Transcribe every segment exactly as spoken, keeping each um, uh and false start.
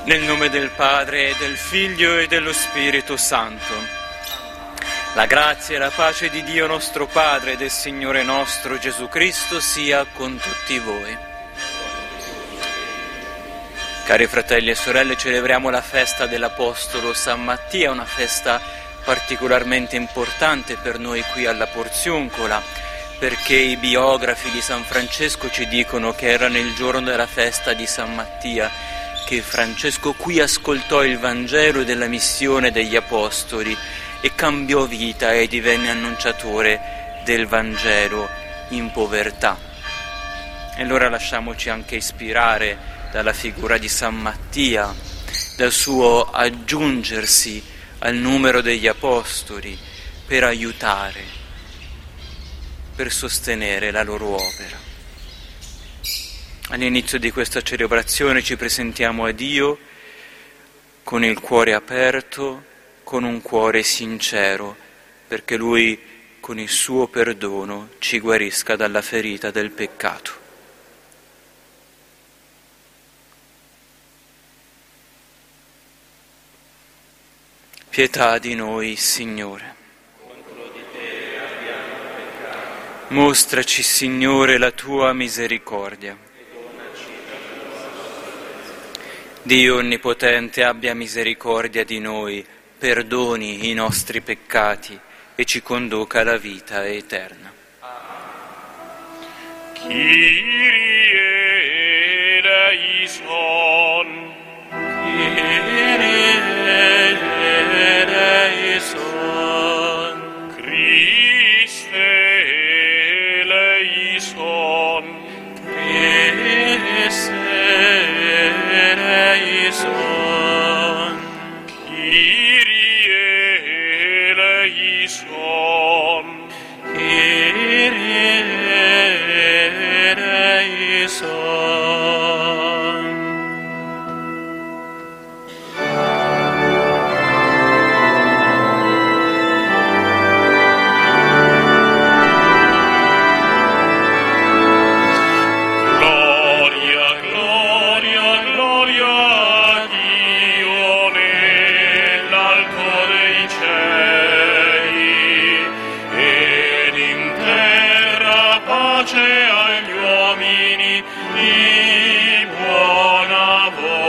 Nel nome del Padre, e del Figlio e dello Spirito Santo. La grazia e la pace di Dio nostro Padre e del Signore nostro Gesù Cristo sia con tutti voi. Cari fratelli e sorelle, celebriamo la festa dell'Apostolo San Mattia, una festa particolarmente importante per noi qui alla Porziuncola, perché i biografi di San Francesco ci dicono che era nel giorno della festa di San Mattia che Francesco qui ascoltò il Vangelo della missione degli Apostoli e cambiò vita e divenne annunciatore del Vangelo in povertà. E allora lasciamoci anche ispirare dalla figura di San Mattia, dal suo aggiungersi al numero degli Apostoli per aiutare, per sostenere la loro opera. All'inizio di questa celebrazione ci presentiamo a Dio con il cuore aperto, con un cuore sincero, perché Lui con il suo perdono ci guarisca dalla ferita del peccato. Pietà di noi, Signore. Mostraci, Signore, la tua misericordia. Dio Onnipotente abbia misericordia di noi, perdoni i nostri peccati e ci conduca alla vita eterna. Kyrie eleison. Kyrie eleison. Christe eleison. Christe eleison. Kyrie eleison. Kyrie eleison. Gloria, gloria, gloria a Dio nell'alto dei cieli ed in terra pace agli uomini di buona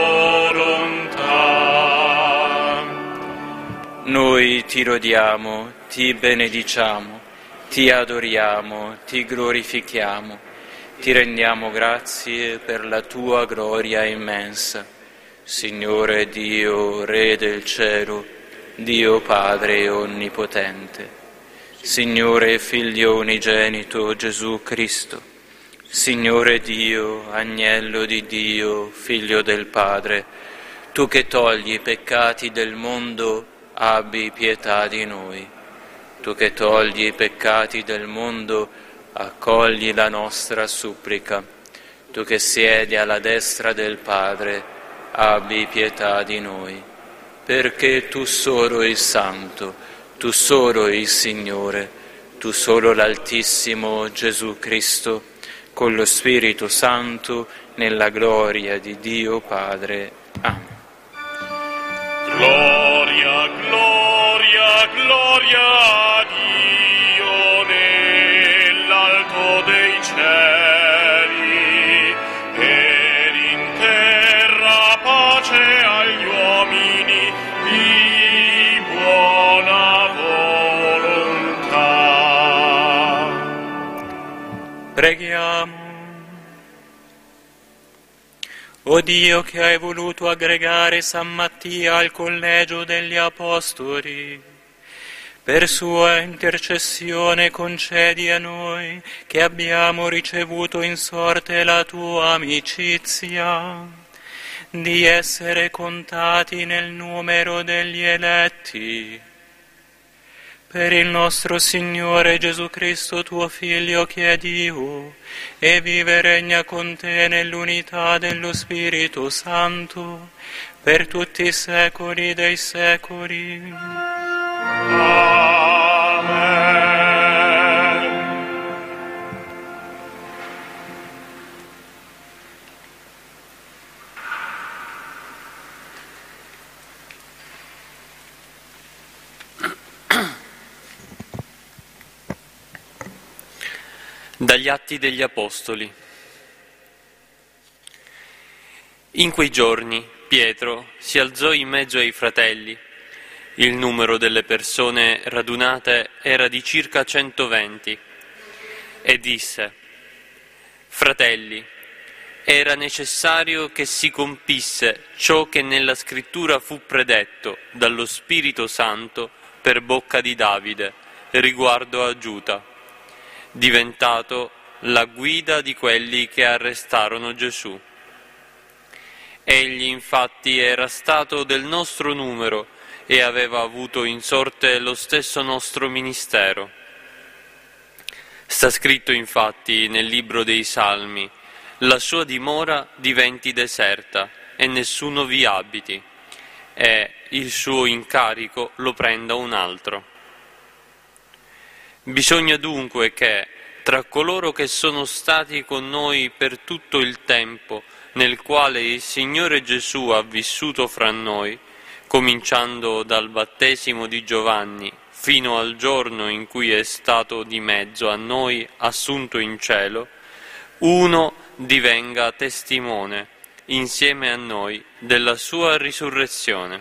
volontà. Noi ti lodiamo, ti benediciamo, ti adoriamo, ti glorifichiamo, ti rendiamo grazie per la tua gloria immensa. Signore Dio, Re del cielo, Dio Padre Onnipotente, Signore Figlio unigenito Gesù Cristo, Signore Dio, Agnello di Dio, Figlio del Padre, tu che togli i peccati del mondo, abbi pietà di noi. Tu che togli i peccati del mondo, accogli la nostra supplica. Tu che siedi alla destra del Padre, abbi pietà di noi. Perché tu solo il Santo, tu solo il Signore, tu solo l'Altissimo Gesù Cristo, con lo Spirito Santo, nella gloria di Dio Padre. Amen. Gloria, gloria, gloria a Dio nell'alto dei cieli ed in terra pace agli uomini di buona volontà. Preghiamo. O Dio, che hai voluto aggregare San Mattia al collegio degli Apostoli, per sua intercessione concedi a noi, che abbiamo ricevuto in sorte la tua amicizia, di essere contati nel numero degli eletti. Per il nostro Signore Gesù Cristo, tuo Figlio, che è Dio, e vive e regna con te nell'unità dello Spirito Santo, per tutti i secoli dei secoli. Amen. Dagli Atti degli Apostoli. In quei giorni Pietro si alzò in mezzo ai fratelli. Il numero delle persone radunate era di circa centoventi e disse: «Fratelli, era necessario che si compisse ciò che nella Scrittura fu predetto dallo Spirito Santo per bocca di Davide riguardo a Giuda, diventato la guida di quelli che arrestarono Gesù. Egli infatti era stato del nostro numero e aveva avuto in sorte lo stesso nostro ministero. Sta scritto infatti nel libro dei Salmi: la sua dimora diventi deserta e nessuno vi abiti, e il suo incarico lo prenda un altro. Bisogna dunque che, tra coloro che sono stati con noi per tutto il tempo nel quale il Signore Gesù ha vissuto fra noi, cominciando dal battesimo di Giovanni fino al giorno in cui è stato di mezzo a noi assunto in cielo, uno divenga testimone insieme a noi della sua risurrezione».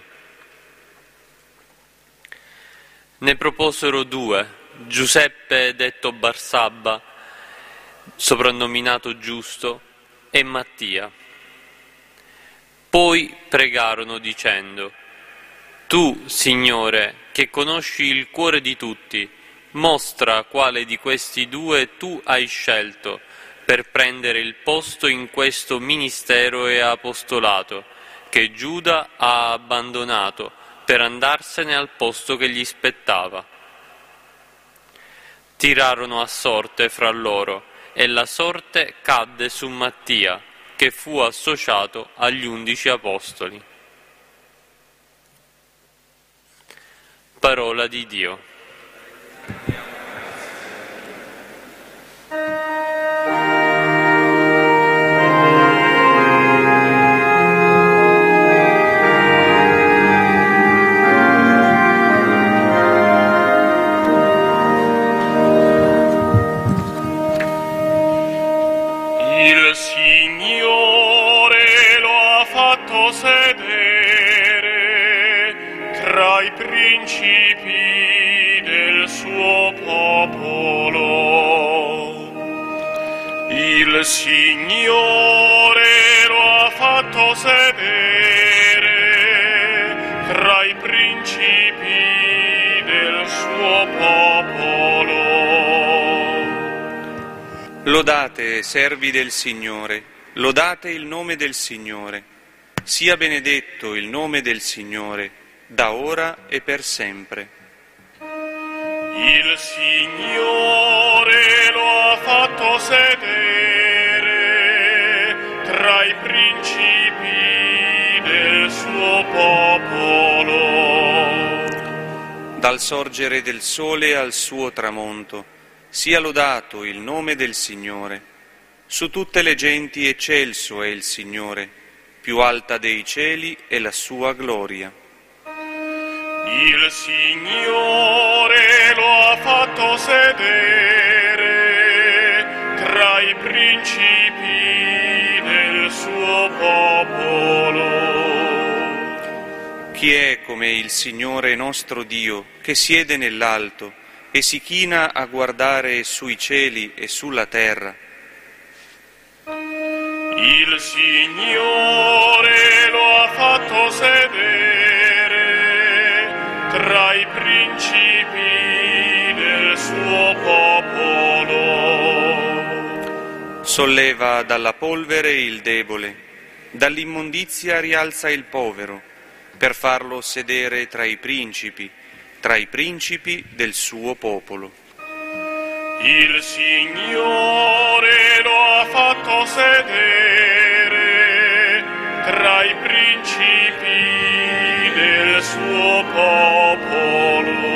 Ne proposero due, Giuseppe detto Barsabba, soprannominato Giusto, e Mattia. Poi pregarono dicendo: «Tu, Signore, che conosci il cuore di tutti, mostra quale di questi due tu hai scelto per prendere il posto in questo ministero e apostolato, che Giuda ha abbandonato per andarsene al posto che gli spettava». Tirarono a sorte fra loro, e la sorte cadde su Mattia, che fu associato agli undici apostoli. Parola di Dio. Il Signore lo ha fatto sedere tra i principi del suo popolo. Il Signore lo ha fatto sedere tra i principi del suo popolo. Lodate, servi del Signore, lodate il nome del Signore. Sia benedetto il nome del Signore, da ora e per sempre. Il Signore lo ha fatto sedere tra i principi del suo popolo. Dal sorgere del sole al suo tramonto, sia lodato il nome del Signore. Su tutte le genti eccelso è il Signore, più alta dei cieli è la sua gloria. Il Signore lo ha fatto sedere tra i principi del suo popolo. Chi è come il Signore nostro Dio, che siede nell'alto e si china a guardare sui cieli e sulla terra? Il Signore lo ha fatto sedere tra i principi del suo popolo. Solleva dalla polvere il debole, dall'immondizia rialza il povero, per farlo sedere tra i principi, tra i principi del suo popolo. Il Signore lo ha fatto sedere tra i principi del suo popolo.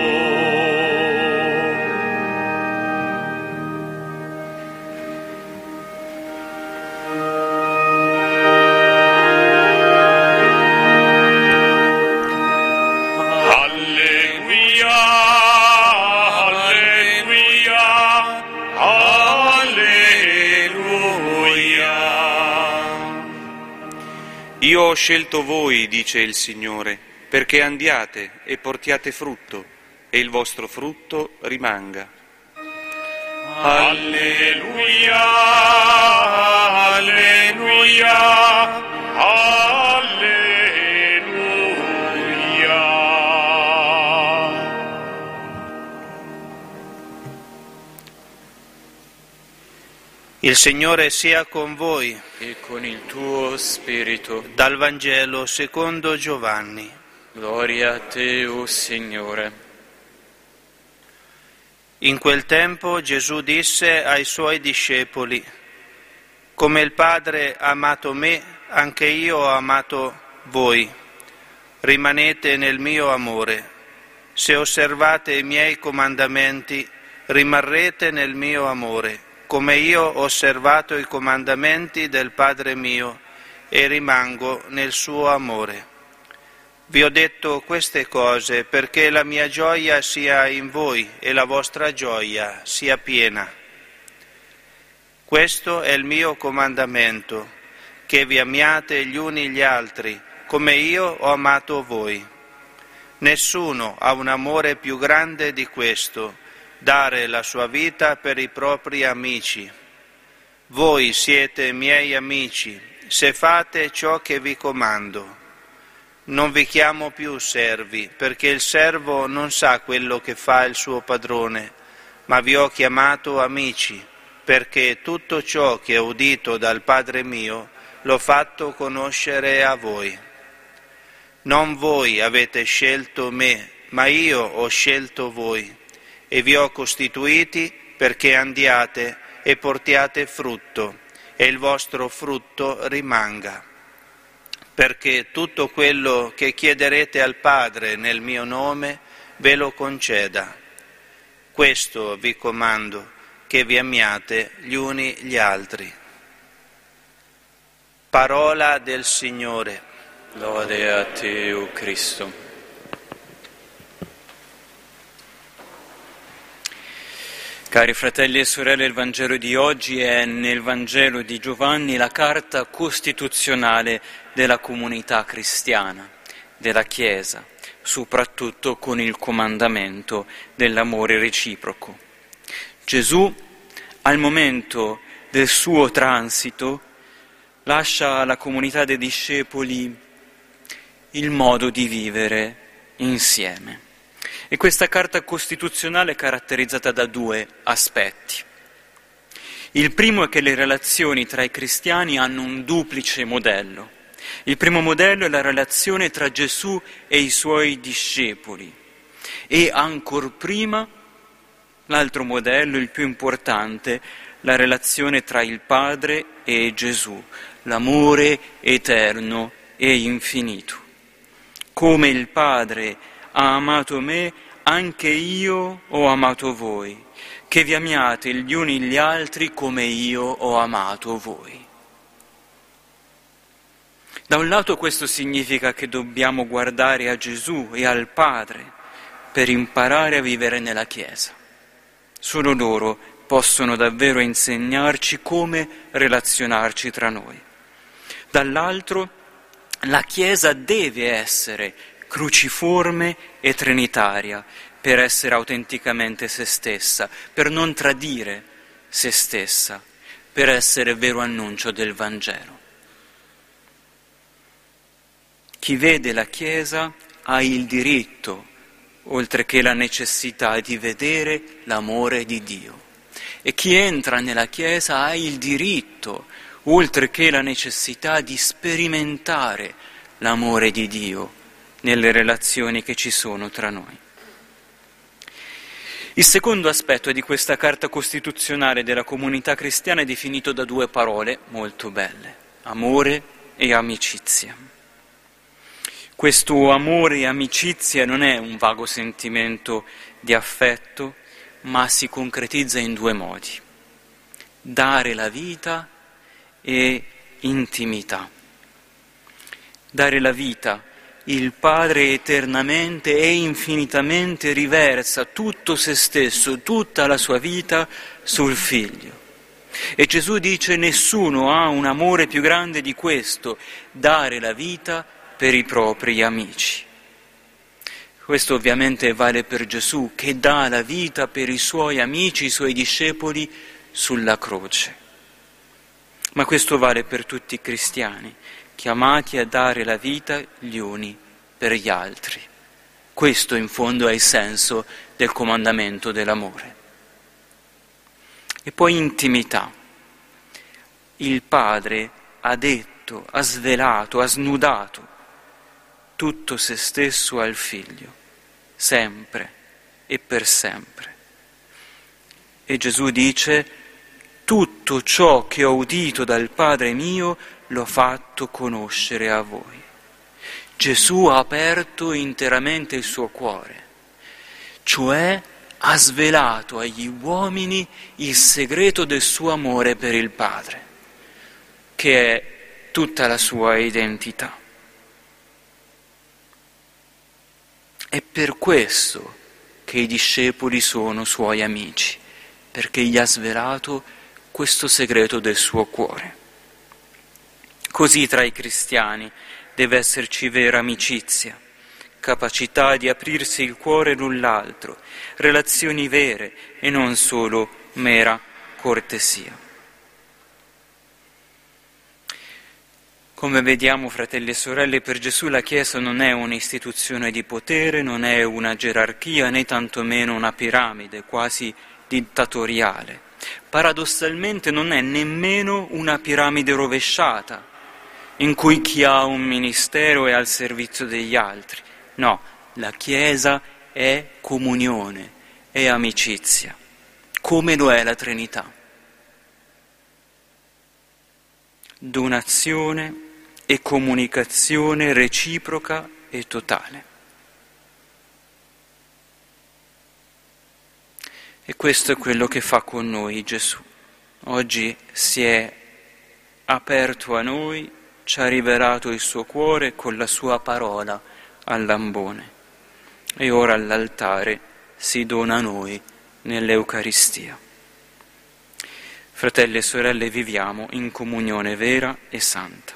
Alleluia, alleluia, alleluia. Io ho scelto voi, dice il Signore, perché andiate e portiate frutto, e il vostro frutto rimanga. Alleluia, alleluia, alleluia. Il Signore sia con voi. E con il tuo spirito. Dal Vangelo secondo Giovanni. Gloria a te, o Signore. In quel tempo Gesù disse ai suoi discepoli: come il Padre ha amato me, anche io ho amato voi. Rimanete nel mio amore. Se osservate i miei comandamenti, rimarrete nel mio amore, come io ho osservato i comandamenti del Padre mio e rimango nel suo amore. Vi ho detto queste cose perché la mia gioia sia in voi e la vostra gioia sia piena. Questo è il mio comandamento, che vi amiate gli uni gli altri, come io ho amato voi. Nessuno ha un amore più grande di questo, dare la sua vita per i propri amici. Voi siete miei amici, se fate ciò che vi comando. Non vi chiamo più servi, perché il servo non sa quello che fa il suo padrone, ma vi ho chiamato amici, perché tutto ciò che ho udito dal Padre mio l'ho fatto conoscere a voi. Non voi avete scelto me, ma io ho scelto voi, e vi ho costituiti perché andiate e portiate frutto, e il vostro frutto rimanga. Perché tutto quello che chiederete al Padre nel mio nome ve lo conceda. Questo vi comando, che vi amiate gli uni gli altri. Parola del Signore. Lode a te, o Cristo. Cari fratelli e sorelle, il Vangelo di oggi è nel Vangelo di Giovanni la carta costituzionale della comunità cristiana, della Chiesa, soprattutto con il comandamento dell'amore reciproco. Gesù, al momento del suo transito, lascia alla comunità dei discepoli il modo di vivere insieme. E questa carta costituzionale è caratterizzata da due aspetti. Il primo è che le relazioni tra i cristiani hanno un duplice modello. Il primo modello è la relazione tra Gesù e i suoi discepoli. E ancor prima, l'altro modello, il più importante, la relazione tra il Padre e Gesù, l'amore eterno e infinito. Come il Padre ha amato me, anche io ho amato voi, che vi amiate gli uni gli altri come io ho amato voi. Da un lato questo significa che dobbiamo guardare a Gesù e al Padre per imparare a vivere nella Chiesa. Solo loro possono davvero insegnarci come relazionarci tra noi. Dall'altro, la Chiesa deve essere cruciforme e trinitaria per essere autenticamente se stessa, per non tradire se stessa, per essere vero annuncio del Vangelo. Chi vede la Chiesa ha il diritto, oltre che la necessità, di vedere l'amore di Dio. E chi entra nella Chiesa ha il diritto, oltre che la necessità, di sperimentare l'amore di Dio nelle relazioni che ci sono tra noi. Il secondo aspetto di questa carta costituzionale della comunità cristiana è definito da due parole molto belle: amore e amicizia. Questo amore e amicizia non è un vago sentimento di affetto, ma si concretizza in due modi: dare la vita e intimità. Dare la vita. Il Padre eternamente e infinitamente riversa tutto se stesso, tutta la sua vita sul Figlio. E Gesù dice: nessuno ha un amore più grande di questo, dare la vita per i propri amici. Questo ovviamente vale per Gesù, che dà la vita per i suoi amici, i suoi discepoli, sulla croce. Ma questo vale per tutti i cristiani, chiamati a dare la vita gli uni per gli altri. Questo in fondo è il senso del comandamento dell'amore. E poi intimità. Il Padre ha detto, ha svelato, ha snudato tutto se stesso al Figlio, sempre e per sempre. E Gesù dice: tutto ciò che ho udito dal Padre mio l'ho fatto conoscere a voi. Gesù ha aperto interamente il suo cuore, cioè ha svelato agli uomini il segreto del suo amore per il Padre, che è tutta la sua identità. È per questo che i discepoli sono suoi amici, perché gli ha svelato questo segreto del suo cuore. Così tra i cristiani deve esserci vera amicizia, capacità di aprirsi il cuore l'un l'altro, relazioni vere e non solo mera cortesia. Come vediamo, fratelli e sorelle, per Gesù la Chiesa non è un'istituzione di potere, non è una gerarchia, né tantomeno una piramide quasi dittatoriale. Paradossalmente non è nemmeno una piramide rovesciata, in cui chi ha un ministero è al servizio degli altri. No, la Chiesa è comunione, è amicizia, come lo è la Trinità. Donazione e comunicazione reciproca e totale. E questo è quello che fa con noi Gesù. Oggi si è aperto a noi, ci ha rivelato il suo cuore con la sua parola all'ambone. E ora all'altare si dona a noi nell'Eucaristia. Fratelli e sorelle, viviamo in comunione vera e santa.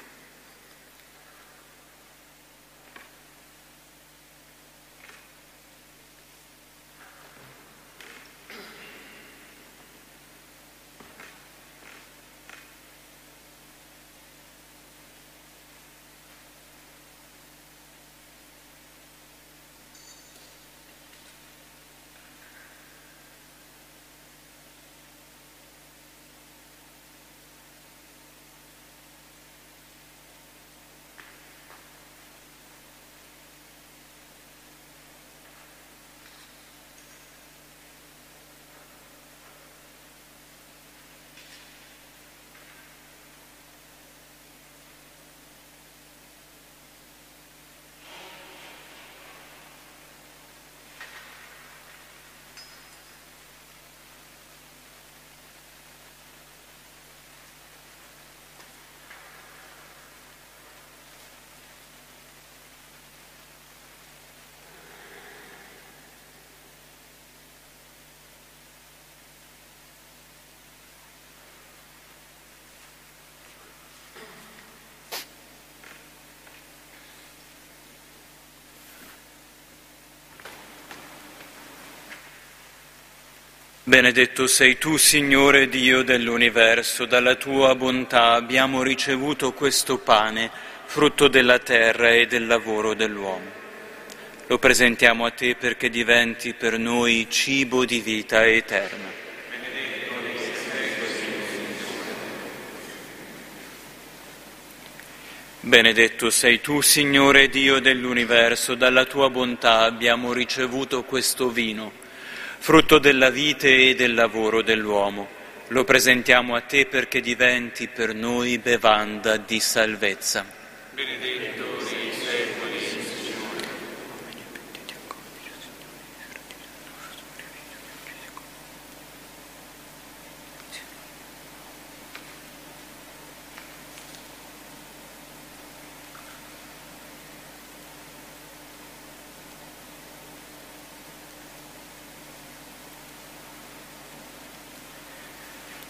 Benedetto sei tu, Signore Dio dell'universo, dalla tua bontà abbiamo ricevuto questo pane, frutto della terra e del lavoro dell'uomo. Lo presentiamo a te perché diventi per noi cibo di vita eterna. Benedetto sei tu, Signore Dio dell'universo, dalla tua bontà abbiamo ricevuto questo vino, frutto della vite e del lavoro dell'uomo. Lo presentiamo a te perché diventi per noi bevanda di salvezza. Benedetto sei secoli, Signore.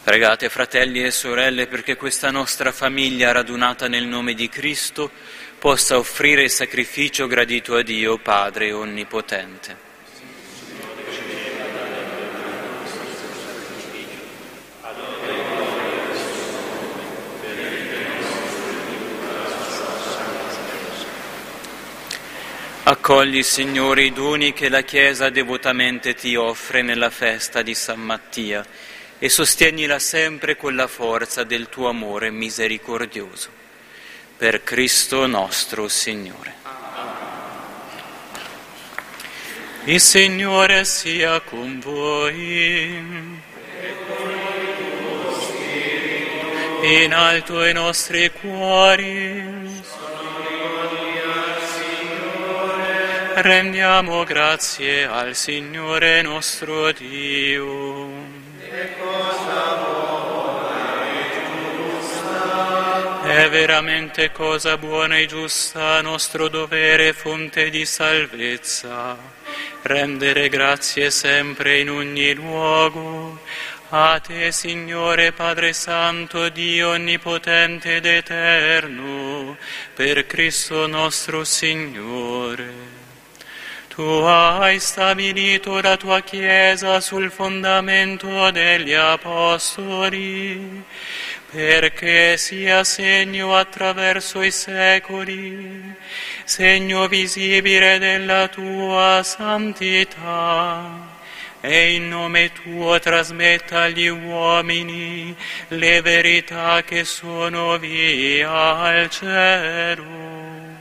Pregate, fratelli e sorelle, perché questa nostra famiglia radunata nel nome di Cristo possa offrire il sacrificio gradito a Dio Padre Onnipotente. Accogli, Signore, i doni che la Chiesa devotamente ti offre nella festa di San Mattia e sostienila sempre con la forza del tuo amore misericordioso. Per Cristo nostro Signore. Il Signore sia con voi. In alto i nostri cuori. Rendiamo grazie al Signore nostro Dio. È cosa buona e giusta. È veramente cosa buona e giusta, nostro dovere e fonte di salvezza, rendere grazie sempre in ogni luogo. A te, Signore Padre Santo, Dio Onnipotente ed Eterno, per Cristo nostro Signore. Tu hai stabilito la tua Chiesa sul fondamento degli Apostoli, perché sia segno attraverso i secoli, segno visibile della tua santità, e in nome tuo trasmetta agli uomini le verità che sono via al cielo.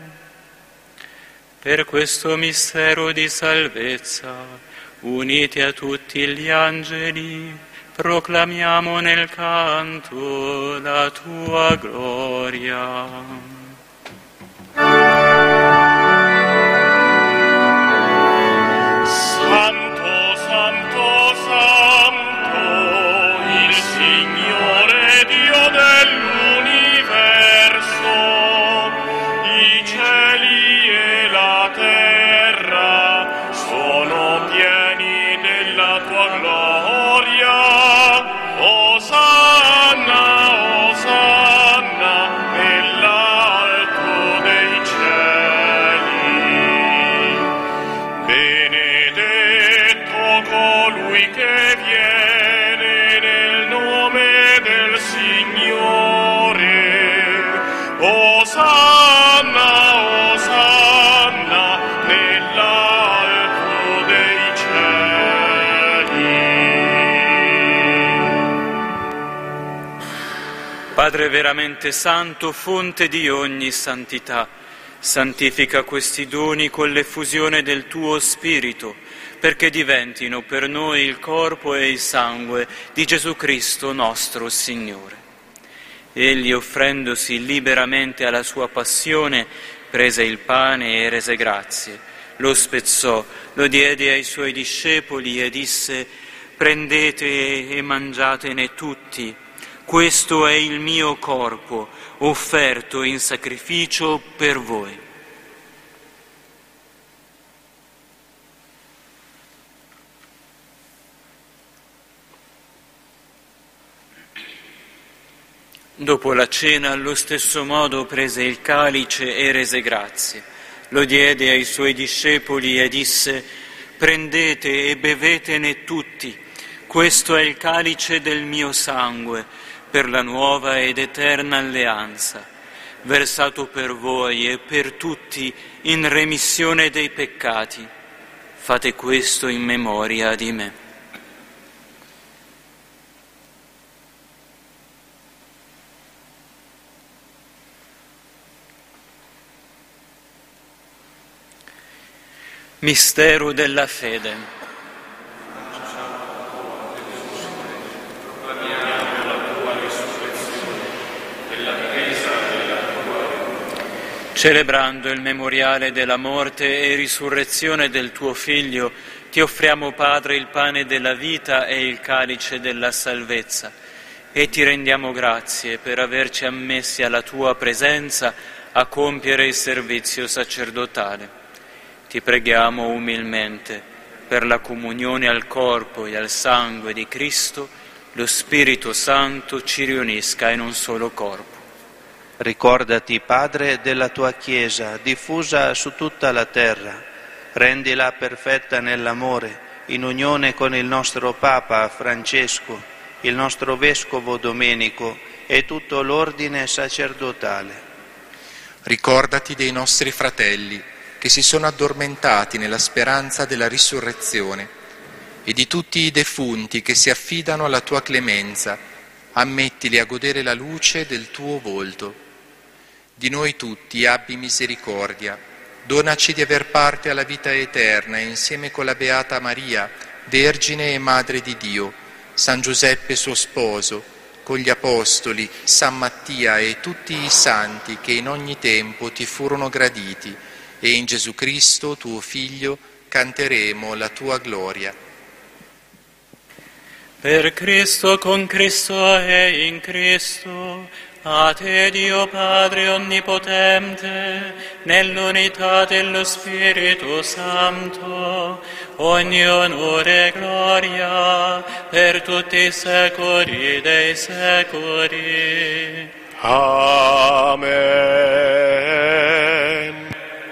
Per questo mistero di salvezza, uniti a tutti gli angeli, proclamiamo nel canto la tua gloria. Santo, santo, santo, il Signore Dio dell'universo, i cieli e la terra sono pieni della tua gloria. Osanna, Osanna, nell'alto dei cieli. Benedetto colui che viene nel nome del Signore. Osanna, Osanna, nell'alto dei cieli. Padre veramente santo, fonte di ogni santità, santifica questi doni con l'effusione del tuo Spirito, perché diventino per noi il corpo e il sangue di Gesù Cristo nostro Signore. Egli, offrendosi liberamente alla sua passione, prese il pane e rese grazie, lo spezzò, lo diede ai suoi discepoli e disse: «Prendete e mangiatene tutti, questo è il mio corpo, offerto in sacrificio per voi». Dopo la cena, allo stesso modo, prese il calice e rese grazie. Lo diede ai suoi discepoli e disse: «Prendete e bevetene tutti, questo è il calice del mio sangue, per la nuova ed eterna alleanza, versato per voi e per tutti in remissione dei peccati. Fate questo in memoria di me». Mistero della fede. Celebrando il memoriale della morte e risurrezione del tuo Figlio, ti offriamo, Padre, il pane della vita e il calice della salvezza, e ti rendiamo grazie per averci ammessi alla tua presenza a compiere il servizio sacerdotale. Ti preghiamo umilmente per la comunione al corpo e al sangue di Cristo, lo Spirito Santo ci riunisca in un solo corpo. Ricordati, Padre, della tua Chiesa, diffusa su tutta la terra. Rendila perfetta nell'amore, in unione con il nostro Papa Francesco, il nostro Vescovo Domenico e tutto l'ordine sacerdotale. Ricordati dei nostri fratelli che si sono addormentati nella speranza della risurrezione e di tutti i defunti che si affidano alla tua clemenza. Ammettili a godere la luce del tuo volto. Di noi tutti abbi misericordia, donaci di aver parte alla vita eterna insieme con la Beata Maria, Vergine e Madre di Dio, San Giuseppe suo sposo, con gli Apostoli, San Mattia e tutti i santi che in ogni tempo ti furono graditi, e in Gesù Cristo, tuo Figlio, canteremo la tua gloria. Per Cristo, con Cristo e in Cristo, a te Dio Padre Onnipotente, nell'unità dello Spirito Santo, ogni onore e gloria per tutti i secoli dei secoli. Amen.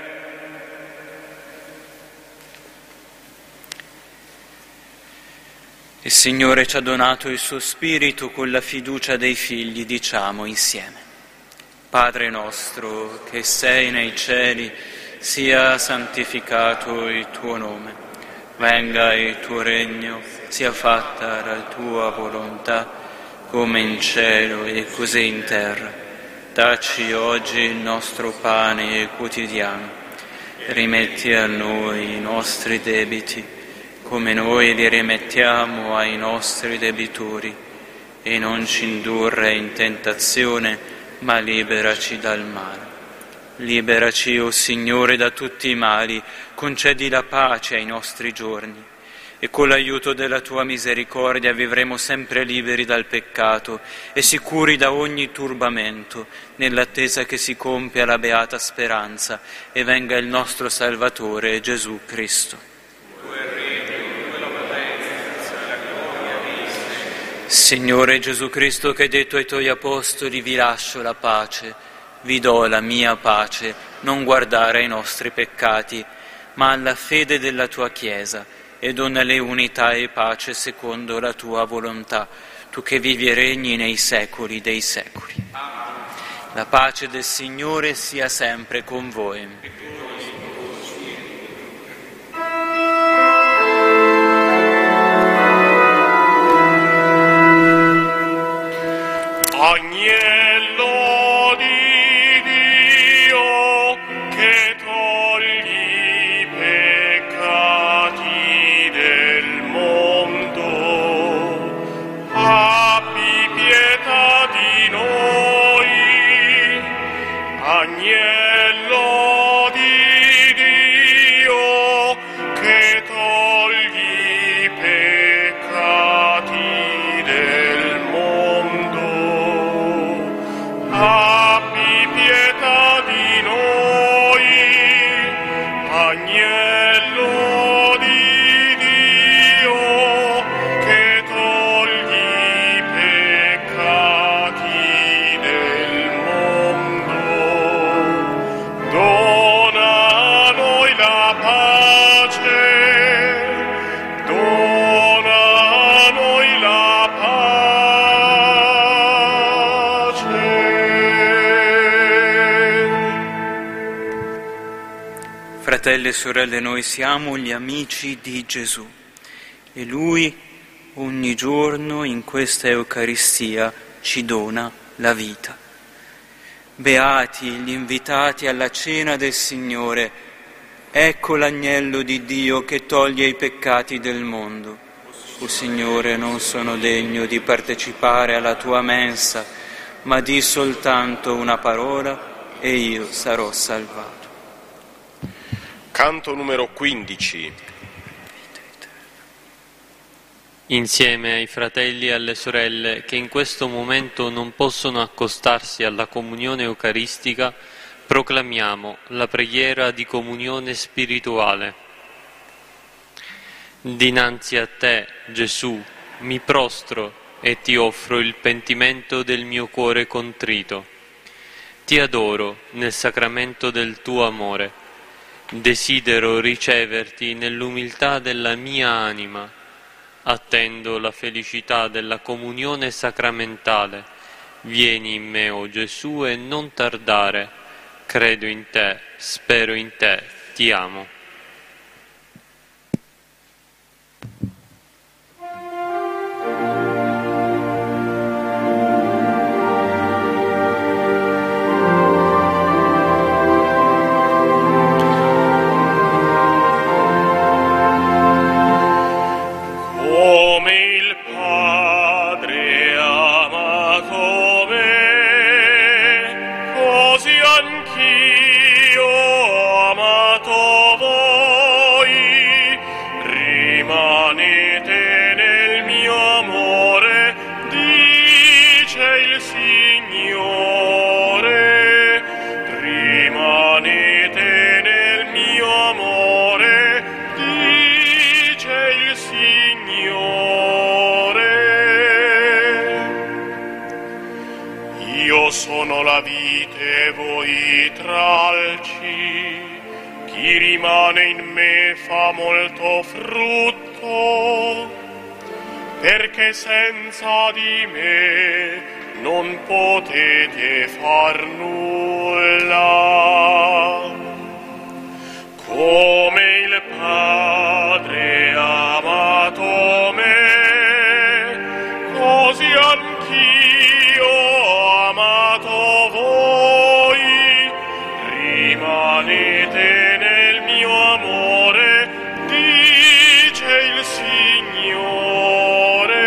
Il Signore ci ha donato il suo Spirito con la fiducia dei figli, diciamo insieme. Padre nostro, che sei nei cieli, sia santificato il tuo nome. Venga il tuo regno, sia fatta la tua volontà, come in cielo e così in terra. Dacci oggi il nostro pane quotidiano. Rimetti a noi i nostri debiti, come noi li rimettiamo ai nostri debitori, e non ci indurre in tentazione, ma liberaci dal male. Liberaci, o Signore, da tutti i mali, concedi la pace ai nostri giorni, e con l'aiuto della tua misericordia vivremo sempre liberi dal peccato e sicuri da ogni turbamento, nell'attesa che si compia la beata speranza e venga il nostro Salvatore Gesù Cristo. Signore Gesù Cristo, che hai detto ai tuoi apostoli: vi lascio la pace, vi do la mia pace, non guardare ai nostri peccati, ma alla fede della tua Chiesa, e donale unità e pace secondo la tua volontà, tu che vivi e regni nei secoli dei secoli. La pace del Signore sia sempre con voi. Agnello di Dio che togli i peccati del mondo, abbi pietà di noi. Agnello di Dio che togli i peccati del mondo, abbi pietà di noi. Agnello di Dio che togli i peccati del mondo, dona a noi la pace, dona a noi la pace. Fratelli e sorelle, noi siamo gli amici di Gesù e Lui ogni giorno in questa Eucaristia ci dona la vita. Beati gli invitati alla cena del Signore, ecco l'agnello di Dio che toglie i peccati del mondo. O Signore, non sono degno di partecipare alla tua mensa, ma di soltanto una parola e io sarò salvato. Canto numero quindici. Insieme ai fratelli e alle sorelle che in questo momento non possono accostarsi alla comunione eucaristica, proclamiamo la preghiera di comunione spirituale. Dinanzi a te, Gesù, mi prostro e ti offro il pentimento del mio cuore contrito. Ti adoro nel sacramento del tuo amore. Desidero riceverti nell'umiltà della mia anima. Attendo la felicità della comunione sacramentale. Vieni in me, o Gesù, e non tardare. Credo in te, spero in te, ti amo. Sono la vite e voi tralci, chi rimane in me fa molto frutto, perché senza di me non potete far nulla. Come il Padre ha amato me, così anch'io ho amato voi. Rimanete nel mio amore, dice il Signore.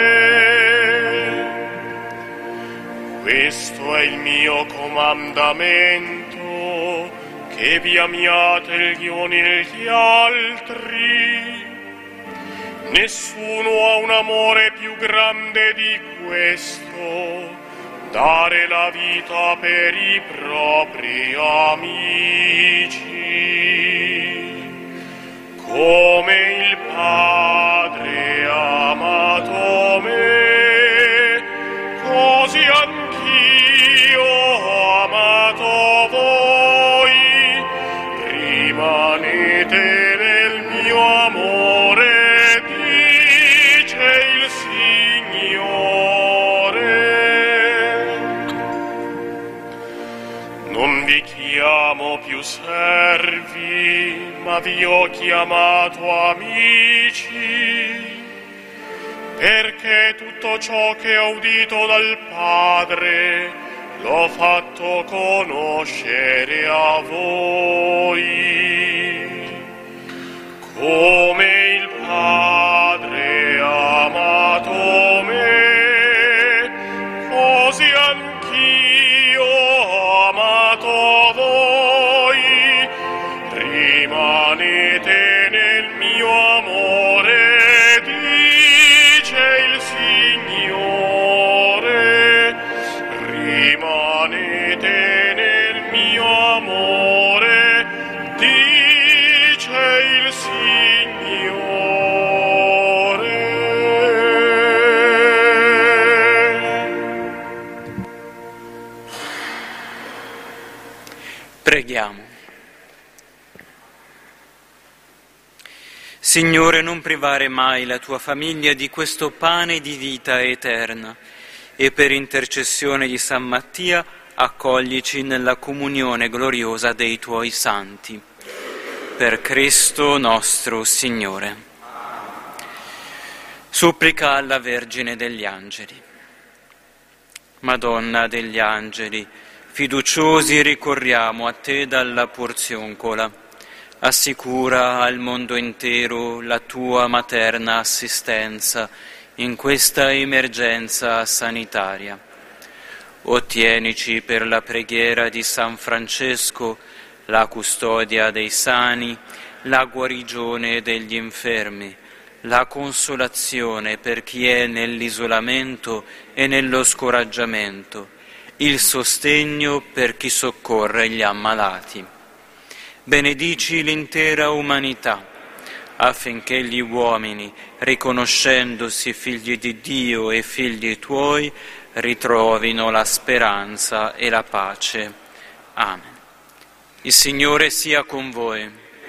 Questo è il mio comandamento, che vi amiate gli uni gli altri. Nessuno ha un amore più grande di questo, dare la vita per i propri amici. Come il Padre ha amato me, così anch'io ho amato voi. Rimanete nel mio amore, dice il Signore. Non vi chiamo più servi, ma vi ho chiamato amici, perché tutto ciò che ho udito dal Padre l'ho fatto conoscere a voi. Come il Padre ha amato me, così anch'io ho amato voi. Rimanete nel mio amore, dice il Signore. Rimanete nel mio amore, dice il Signore. Preghiamo. Signore, non privare mai la tua famiglia di questo pane di vita eterna, e per intercessione di San Mattia accoglici nella comunione gloriosa dei tuoi santi. Per Cristo nostro Signore. Supplica alla Vergine degli Angeli. Madonna degli Angeli, fiduciosi ricorriamo a te dalla Porzioncola. Assicura al mondo intero la tua materna assistenza in questa emergenza sanitaria. Ottienici per la preghiera di San Francesco la custodia dei sani, la guarigione degli infermi, la consolazione per chi è nell'isolamento e nello scoraggiamento, il sostegno per chi soccorre gli ammalati. Benedici l'intera umanità, affinché gli uomini, riconoscendosi figli di Dio e figli tuoi, ritrovino la speranza e la pace. Amen. Il Signore sia con voi.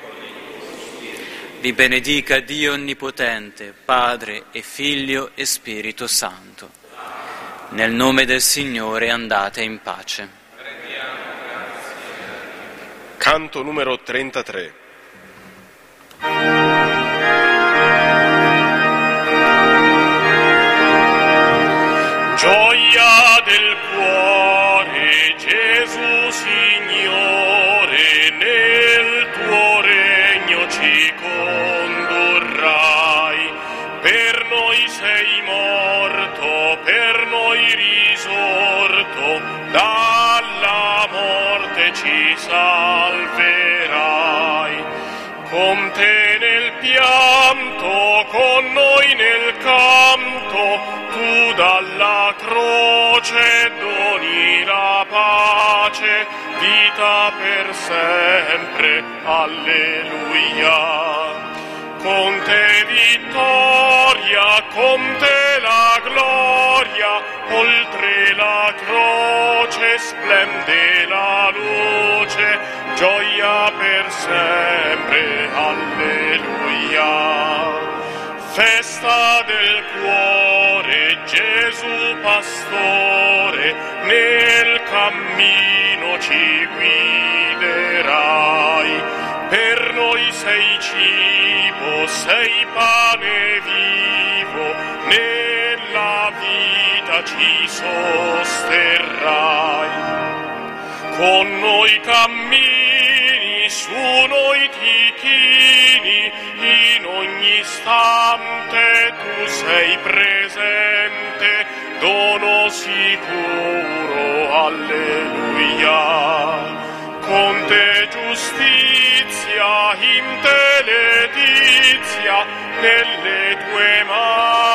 Vi benedica Dio Onnipotente, Padre e Figlio e Spirito Santo. Nel nome del Signore andate in pace. Canto numero trentatré. Gioia del cuore, Gesù Signore, nel tuo regno ci condurrai. Per noi sei morto, per noi risorto, dalla morte ci salverai. Con te nel pianto, con noi nel canto, tu dalla croce doni la pace, vita per sempre, alleluia. Con te vittoria, con te la gloria, oltre la croce splende la luce, gioia per sempre, alleluia. Festa del cuore, Gesù Pastore, nel cammino ci guiderai. Per noi sei cibo, sei pane vivo, nella vita ci sosterrai. Con noi cammini, su noi ti chini, in ogni istante tu sei presente, dono sicuro, alleluia. Con te giustizia, in te letizia, nelle tue mani